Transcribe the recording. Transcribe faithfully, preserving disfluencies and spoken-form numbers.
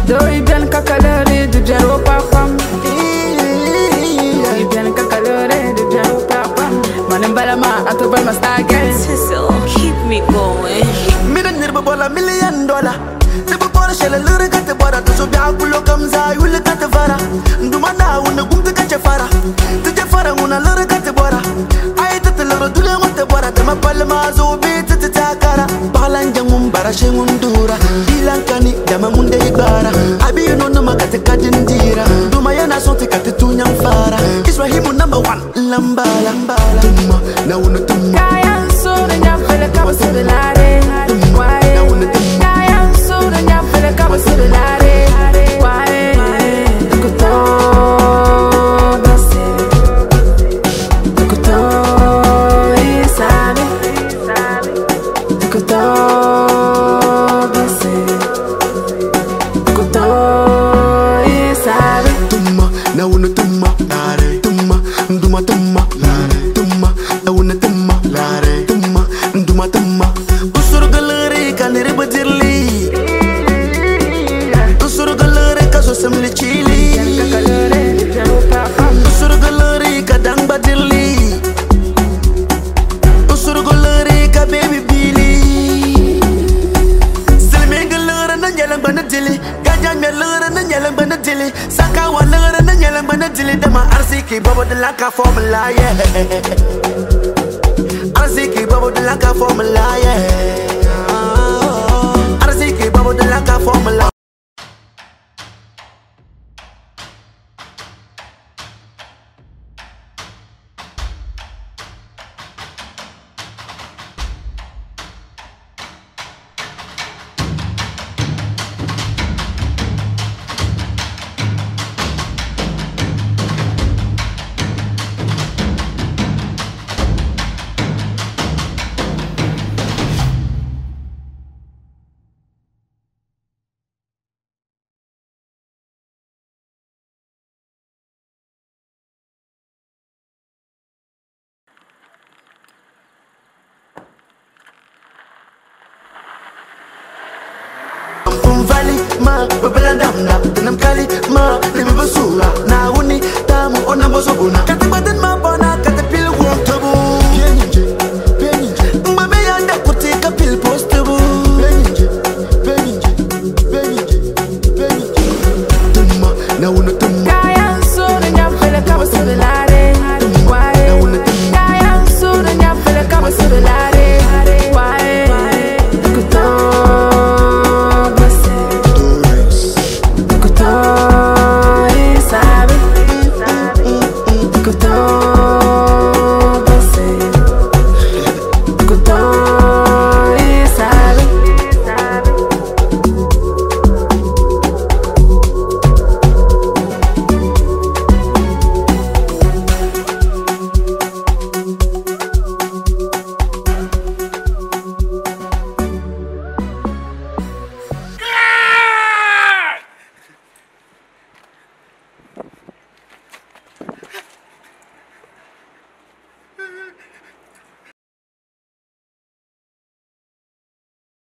Doi bien kakalore de bien au papam. Doi bien kakalore de bien au papam. Manimbalama atoba mastagen. Sizzle, keep me going. Miran nirba bola million dollar. Tibu bora shela lura kate bora. Tuso biya kulo kamza yule kate fara. Nduma na una gumbi kache fara. Tuje fara una lura kate bora. Ay tete lura dule ngote bora. Tema pala mazo bi tete takara. Balan jangum bara shengum dura. Bilan kani dama munde ibara. Abi you know nama kate kadindira. Nduma yana sonte kate tunyang fara. Israhimu number one. Lamba lamba lamba. Na una tumma. Kayan so na nyafele kama sibilare. Na una tumma, lare, tumma, nduma tumma, lare, tumma, na una tumma, lare, tumma, nduma tumma. Usuru galere kanere badirli, usuru galere kaso semli chili, usuru galere kadang badirli, usuru galere ka baby billy. Selme galere na nyalang banadili, gajang galere na nyalang banadili, saka walere na nyalang banadili. Dama arsiki babo de la ka formula yeah. Arsiki babo de la ka formula yeah. Arsiki babo de la ka formula. Valley ma babalandamna tenam kali ma lemi basura na uni tamu ona bosoguna katibaden ma bona